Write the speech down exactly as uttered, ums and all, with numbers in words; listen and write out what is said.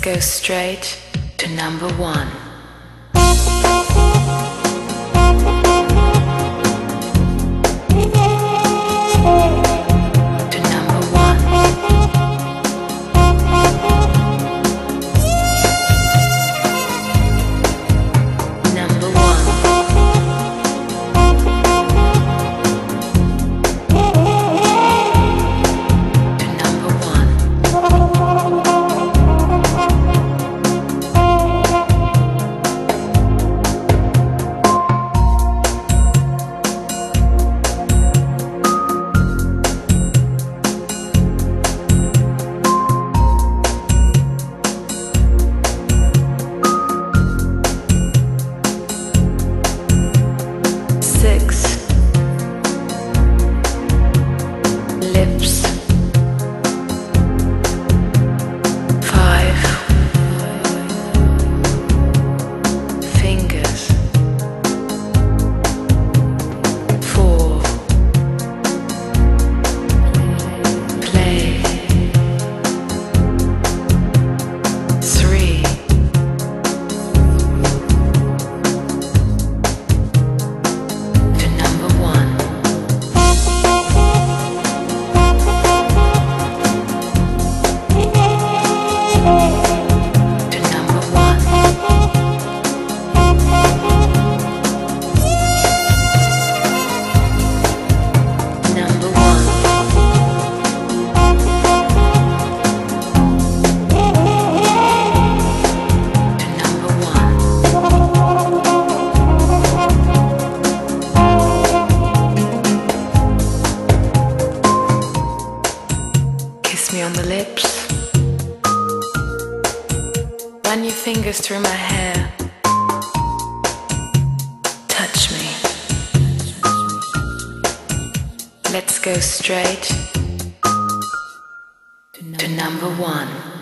go straight to number one. To number one. Number one. To number one. Six. Lips. Five. Fingers. Four. Play. Three. To number one. To number one. Number one. To number one. Kiss me on the lips. Run your fingers through my hair. Touch me. Let's go straight to number one.